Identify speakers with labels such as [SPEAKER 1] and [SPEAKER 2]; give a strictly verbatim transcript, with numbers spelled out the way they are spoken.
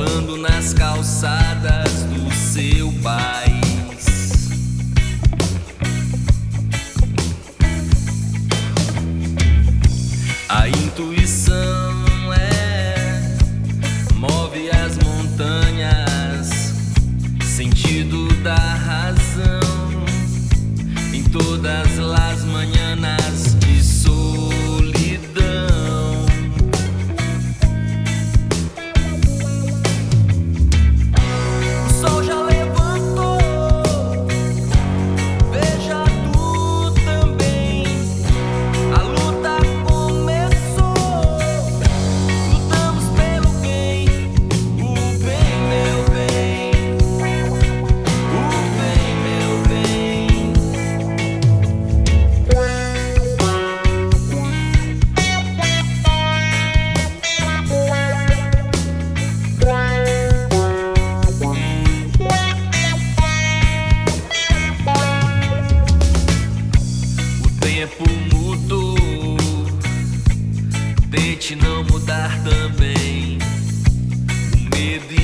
[SPEAKER 1] rolando nas calçadas do seu país. A intuição é, move as montanhas, sentido da razão em todas as manhãs de solidão. O sol já levantou, veja tu também. A luta começou, lutamos pelo bem, o bem, meu bem, o bem, meu bem. O tempo mudou, tente não mudar também. O medo